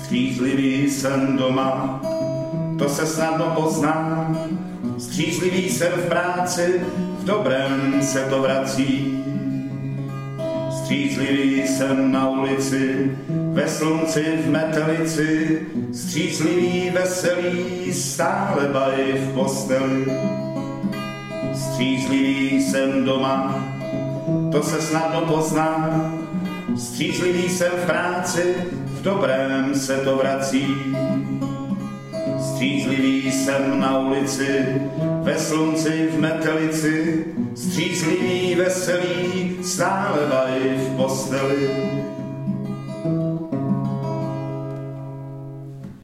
Střízlivý jsem doma, to se snadno pozná. Střízlivý jsem v práci, v dobrém se to vrací. Střízlivý jsem na ulici, ve slunci, v metelici. Střízlivý, veselý, stále bají v posteli. Střízlivý jsem doma, to se snadno pozná. Střízlivý jsem v práci, v dobrém se to vrací. Střízlivý jsem na ulici, ve slunci, v metelici. Střízlivý, veselý, stále bají v posteli.